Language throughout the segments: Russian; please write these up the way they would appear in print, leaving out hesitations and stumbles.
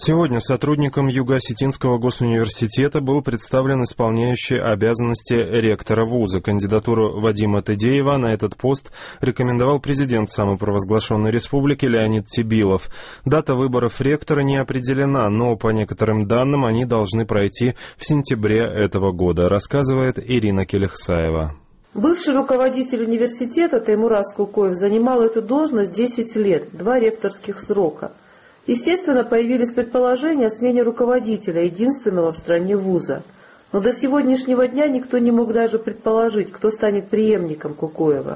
Сегодня сотрудникам Юго-Осетинского госуниверситета был представлен исполняющий обязанности ректора вуза. Кандидатуру Вадима Тедеева на этот пост рекомендовал президент самопровозглашенной республики Леонид Тибилов. Дата выборов ректора не определена, но по некоторым данным они должны пройти в сентябре этого года, рассказывает Ирина Келехсаева. Бывший руководитель университета Таймураз Кукоев занимал эту должность 10 лет, 2 ректорских срока. Естественно, появились предположения о смене руководителя, единственного в стране вуза. Но до сегодняшнего дня никто не мог даже предположить, кто станет преемником Кукоева.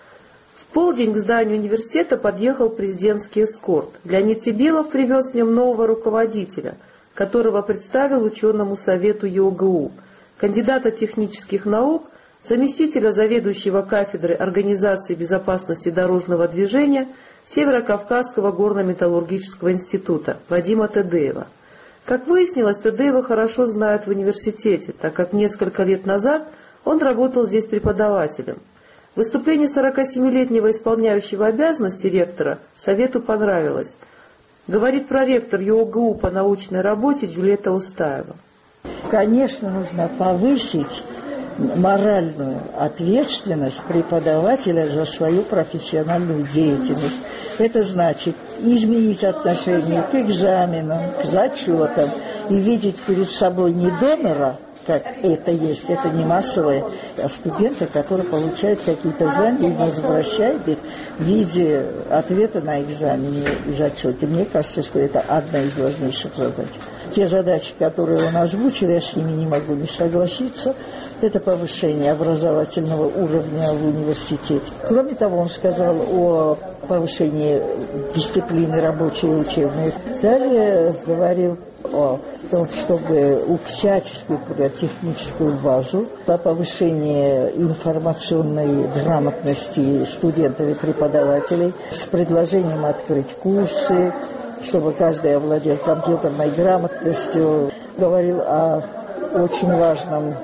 В полдень к зданию университета подъехал президентский эскорт. Леонид Тибилов привез с ним нового руководителя, которого представил ученому совету ЮОГУ, кандидата технических наук, заместителя заведующего кафедры организации безопасности дорожного движения Северо-Кавказского горно-металлургического института Вадима Тедеева. Как выяснилось, Тедеева хорошо знают в университете, так как несколько лет назад он работал здесь преподавателем. Выступление 47-летнего исполняющего обязанности ректора Совету понравилось. Говорит проректор ЮОГУ по научной работе Джульетта Устаева. Конечно, нужно повысить моральную ответственность преподавателя за свою профессиональную деятельность. Это значит изменить отношение к экзаменам, к зачетам и видеть перед собой не донора, как это есть, это не массовое, а студента, который получает какие-то знания и возвращает их в виде ответа на экзамене и зачете. Мне кажется, что это одна из важнейших задач. Те задачи, которые он озвучил, я с ними не могу не согласиться. Это повышение образовательного уровня в университете. Кроме того, он сказал о повышении дисциплины рабочей и учебной. Далее говорил о том, чтобы улучшать техническую базу, о повышении информационной грамотности студентов и преподавателей с предложением открыть курсы, чтобы каждый овладел компьютерной грамотностью. Говорил о очень важном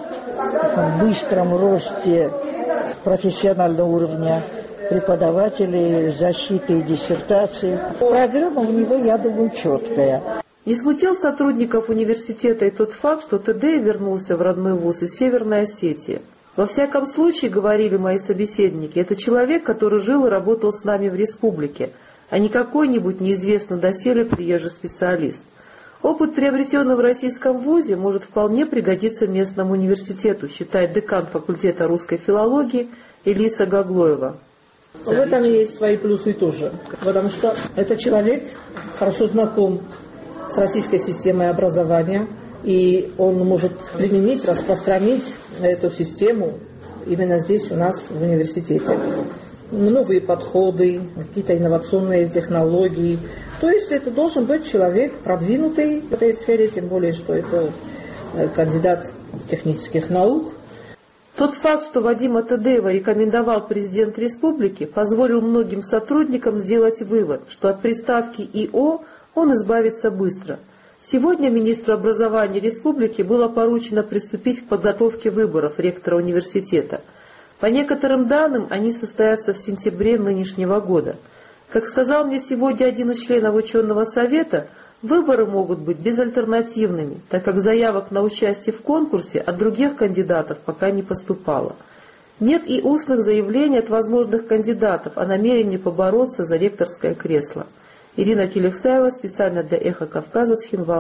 быстром росте профессионального уровня преподавателей, защиты и диссертаций. Программа у него, я думаю, четкая. Не смутил сотрудников университета и тот факт, что Тедеев вернулся в родной вуз из Северной Осетии. Во всяком случае, говорили мои собеседники, это человек, который жил и работал с нами в республике, а не какой-нибудь неизвестный доселе приезжий специалист. Опыт, приобретенный в российском вузе, может вполне пригодиться местному университету, считает декан факультета русской филологии Элиса Гаглоева. В этом есть свои плюсы тоже, потому что этот человек хорошо знаком с российской системой образования, и он может применить, распространить эту систему именно здесь у нас в университете. Новые подходы, какие-то инновационные технологии. То есть это должен быть человек продвинутый в этой сфере, тем более, что это кандидат технических наук. Тот факт, что Вадима Тедеева рекомендовал президент республики, позволил многим сотрудникам сделать вывод, что от приставки «ИО» он избавится быстро. Сегодня министру образования республики было поручено приступить к подготовке выборов ректора университета. По некоторым данным, они состоятся в сентябре нынешнего года. Как сказал мне сегодня один из членов ученого совета, выборы могут быть безальтернативными, так как заявок на участие в конкурсе от других кандидатов пока не поступало. Нет и устных заявлений от возможных кандидатов о намерении побороться за ректорское кресло. Ирина Келехсаева, специально для «Эхо Кавказа», Цхинвал.